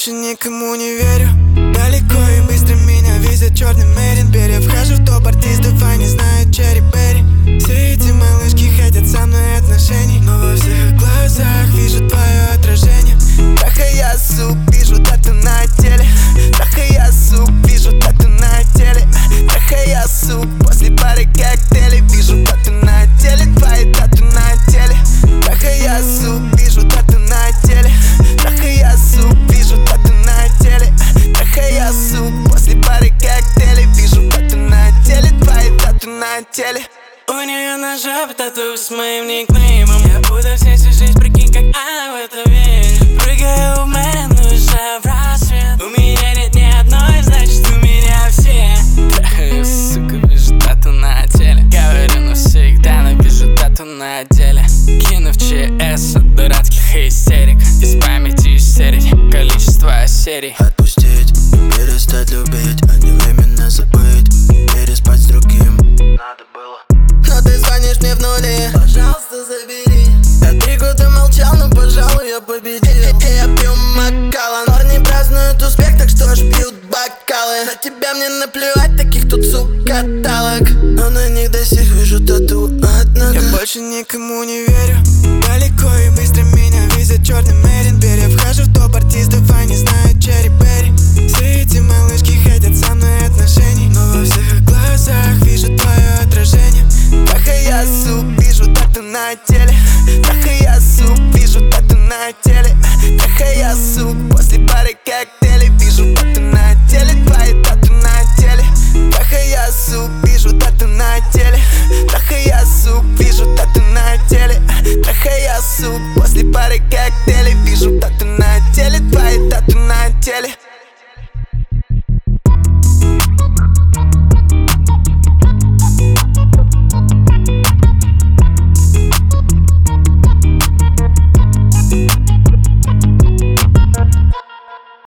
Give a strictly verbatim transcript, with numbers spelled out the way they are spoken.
больше никому не верю. Далеко и быстро меня везет черный мерин. Перья вхожу в топ артистов, они знают Черри Берри. Все эти малышки хотят со мной отношений, но во всех глазах вижу твое отражение. Трахай я, сук, вижу тату на теле. Трахай я, сук, вижу тату на теле. Трахай я, сук, после пары коктейлей вижу тату на теле. Твои тату на теле. Трахай я, сук, вижу тату на теле. Трахай я, сук, вижу тату на теле. Трахай я, сук, после пары коктейлей вижу тату на теле. Твои тату на теле. У нее на жопе тату с моим никнеймом. Я буду всей всю жизнь, прикинь, как она в это верит. Прыгаю в мэрин уже в рассвет. У меня нет ни одной, значит у меня все. Трахаю, сука, вижу тату на теле. Говорю навсегда, но вижу тату на теле. Кину в ЧС от дурацких истерик. Из памяти истерить количество серий. Отпустить, перестать любить, а не временно забыть. Переспать с другим надо было. Но ты звонишь мне в нуле, Пожалуйста, забери. я три года молчал, но пожалуй я победил. Я пью Макалан, парни празднуют успех, так что ж пьют бокалы. На тебя мне наплевать, таких тут, сука, талок. Но на них до сих вижу тату от ног. Я больше никому не верю. Далеко и быстро меня везет черный мерин. Перья вхожу в топ артистов, они знают Черри Берри. Все эти малышки хотят со мной отношений, но во всех глазах вижу твое отражение. Трахай я, сук, вижу тату на теле. Трахай я, сук, вижу тату на теле. Трахай я, сук, после пары коктейлей вижу тату на теле. Твои тату на теле. Трахай я, сук, вижу тату на теле. Трахай я, сук, вижу тату на теле. Трахай я, сук.